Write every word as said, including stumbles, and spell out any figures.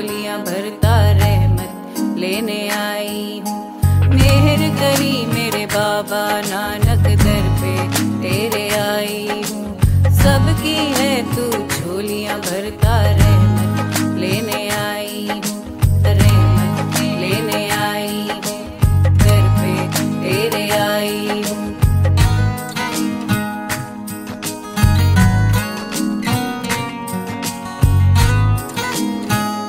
झोलियां भरता रहमत लेने आई हूँ। मेहर करी मेरे बाबा ना